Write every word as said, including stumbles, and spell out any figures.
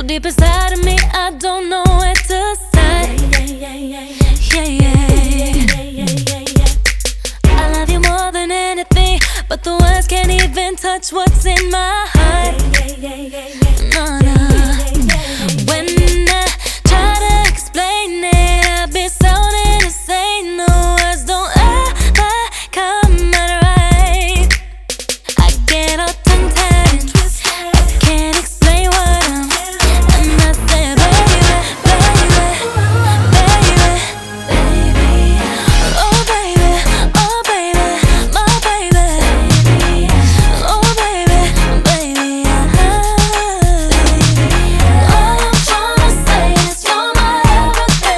So deep inside of me, I don't know where to start. Yeah, yeah, yeah, yeah, yeah, yeah, yeah, yeah. I love you more than anything, but the words can't even touch what's in my heart.